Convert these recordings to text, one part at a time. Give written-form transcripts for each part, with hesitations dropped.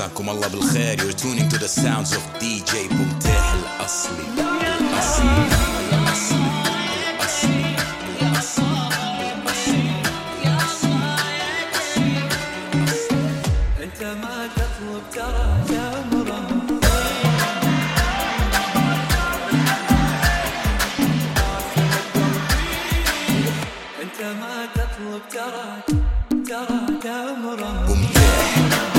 مساكم الله بالخير. You're tuning to the sounds of DJ بومتاح الأصلي الأصلي الأصلي الأصلي الأصلي. انت ما تطلب ترى يا مرام، انت ما تطلب ترى يا مرام. بومتاح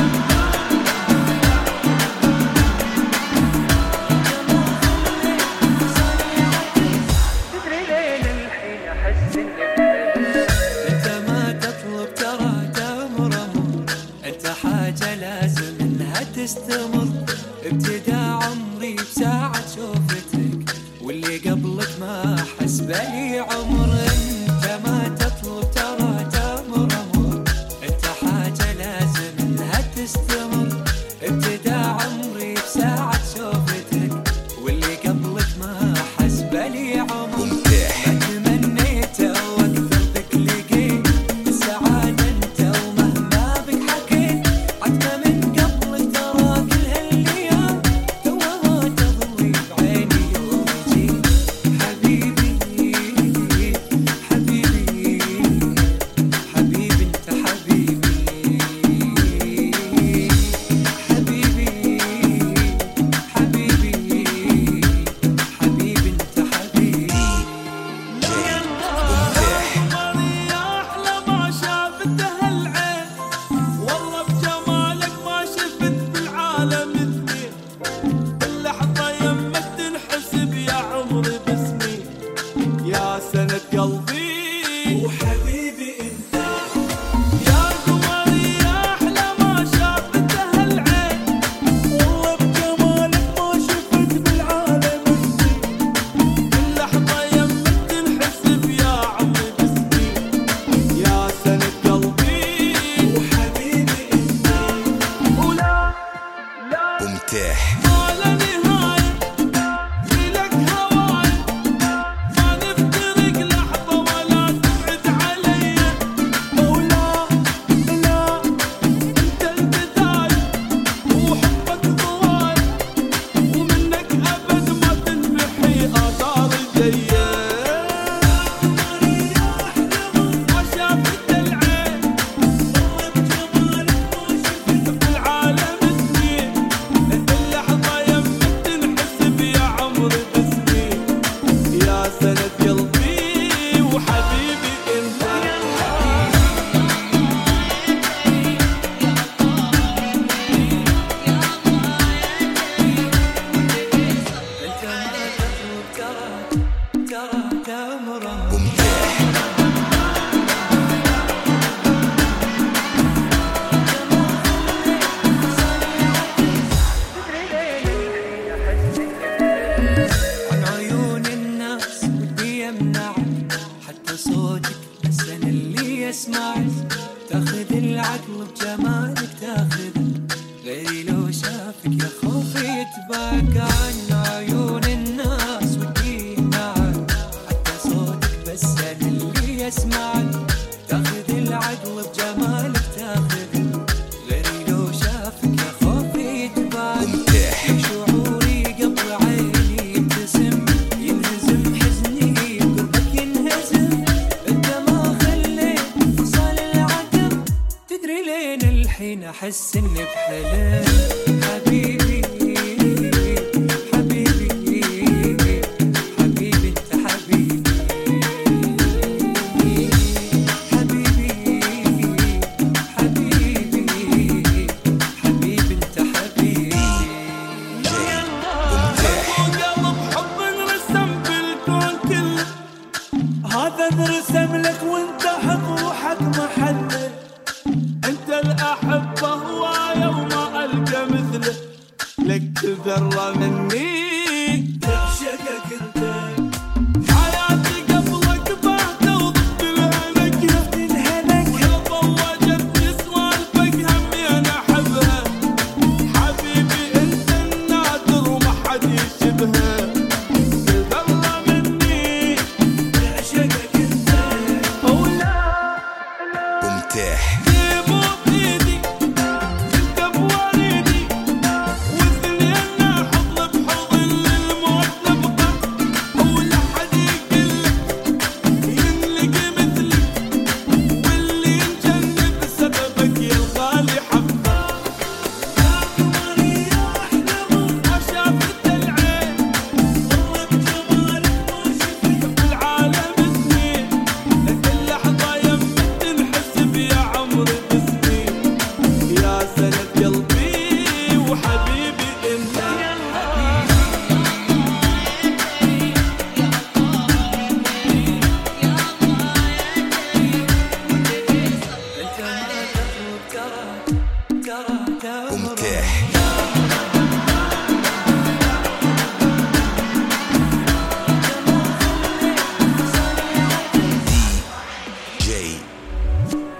انت ما تطلب ترى تمر امور، انت حاجة لازم انها تستمر. ابتدى عمري بساعة شوفتك، واللي قبلك ما حس بلي عمر. انت ما تطلب ترى تمر امور، انت حاجة لازم انها تستمر. ابتدى عمري بساعة شوفتك، واللي قبلك ما حس بلي عمر. تاخذ العقل بجمالك تاخذ، غيري لو شافك يا خوفي يتباكى. عن عيون الناس ودي معك، حتى صوتك بس انا اللي يسمعك. تاخذ العقل بجمالك تاخذ، غيري لو شافك يا خوفي يتباكى. شعوري قبل عيني يبتسم، ينهزم حزني قربك ينهزم. انت ما خليت فصال العدم، تدري لين الحين احس اني بحلم. حبيبي حبيبي حبيبي انت حبيبي، حبيبي حبيبي حبيبي انت حبيبي. قلب حب انرسم بالكون كله، هذا انرسم لك وانت حق روحك محله. انت الاحبه هوايه وما القى مثله، لك ذره مني تعشقك انت. حياتي قبلك باهته وضد الهلك، ولو ضوجتني سوالفك همي انا احبها. حبيبي انت النادر وما حد يشبهه، ذره مني تعشقك انت. ولا بومتاح